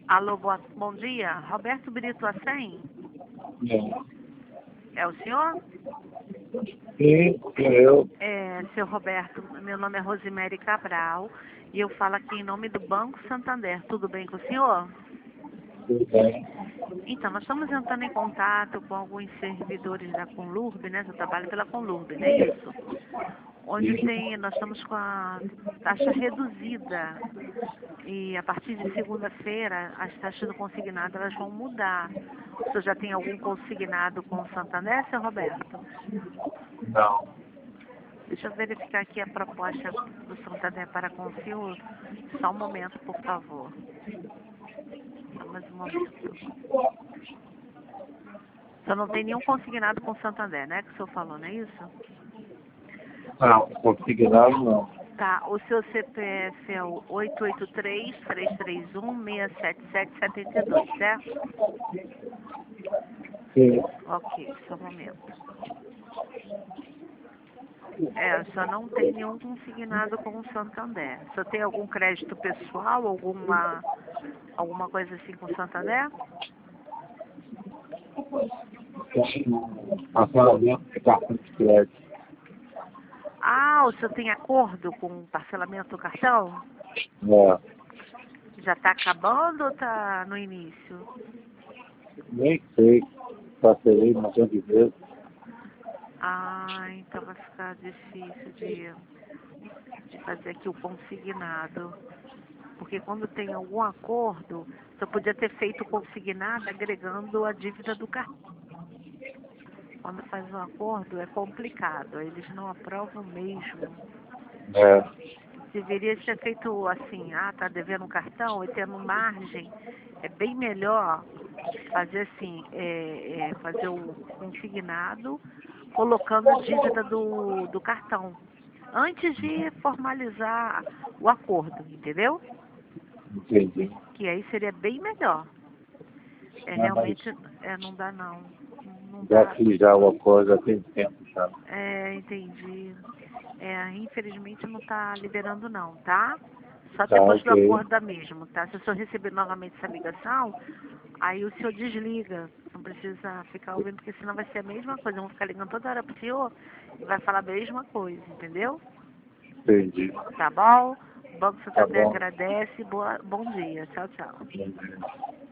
Alô, bom dia. Roberto Brito Acém? É o senhor? Sim, eu. Seu Roberto, meu nome é Rosemary Cabral e eu falo aqui em nome do Banco Santander. Tudo bem com o senhor? Tudo bem. Então, nós estamos entrando em contato com alguns servidores da Conlurb, né? Eu trabalho pela Conlurb, não é isso? Onde nós estamos com a taxa reduzida e a partir de segunda-feira as taxas do consignado elas vão mudar. O senhor já tem algum consignado com o Santander, seu Roberto? Não. Deixa eu verificar aqui a proposta do Santander para com o senhor. Só um momento, por favor. Só mais um momento. O senhor não tem nenhum consignado com o Santander, né? Que o senhor falou, não é isso? Não, consignado não. Tá, o seu CPF é o 883-331-67772, certo? Sim. Ok, só um momento. Só não tem nenhum consignado com o Santander. Só tem algum crédito pessoal, alguma coisa assim com o Santander? Parcelamento de cartão de crédito. Ah, o senhor tem acordo com o parcelamento do cartão? É. Já está acabando ou está no início? Nem sei. Parcelei uma montão de vezes. Ah, então vai ficar difícil de fazer aqui o consignado. Porque quando tem algum acordo, você podia ter feito o consignado agregando a dívida do cartão. Quando faz um acordo é complicado, eles não aprovam mesmo. É. Deveria ser feito assim, tá devendo um cartão e tendo margem. É bem melhor fazer assim, fazer o consignado colocando a dívida do cartão. Antes de formalizar o acordo, entendeu? Entendi. Que aí seria bem melhor. Realmente, não dá não. Não Já dá. fiz já o acordo há tem tempo já. Entendi. Infelizmente não está liberando não, tá? Só Tá, depois do ok. acordo da mesmo, tá? Se o senhor receber novamente essa ligação, aí o senhor desliga. Não precisa ficar ouvindo, porque senão vai ser a mesma coisa. Eu vou ficar ligando toda hora pro senhor e vai falar a mesma coisa, entendeu? Entendi. Tá bom? O Banco Tá Santander bom. agradece. Bom dia. Tchau, tchau. Entendi.